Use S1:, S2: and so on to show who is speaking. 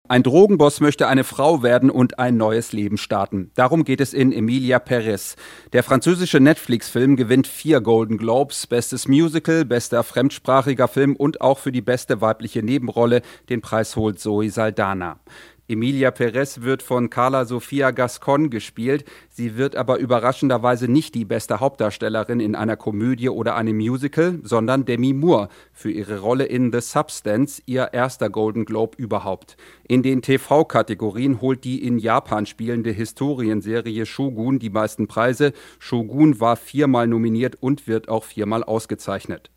S1: Ein Drogenboss möchte eine Frau werden und ein neues Leben starten. Darum geht es in Emilia Pérez. Der französische Netflix-Film gewinnt 4 Golden Globes, bestes Musical, bester fremdsprachiger Film und auch für die beste weibliche Nebenrolle. Den Preis holt Zoe Saldana. Emilia Pérez wird von Carla Sofia Gascón gespielt. Sie wird aber überraschenderweise nicht die beste Hauptdarstellerin in einer Komödie oder einem Musical, sondern Demi Moore für ihre Rolle in The Substance, ihr erster Golden Globe überhaupt. In den TV-Kategorien holt die in Japan spielende Historienserie Shogun die meisten Preise. Shogun war 4-mal nominiert und wird auch 4-mal ausgezeichnet.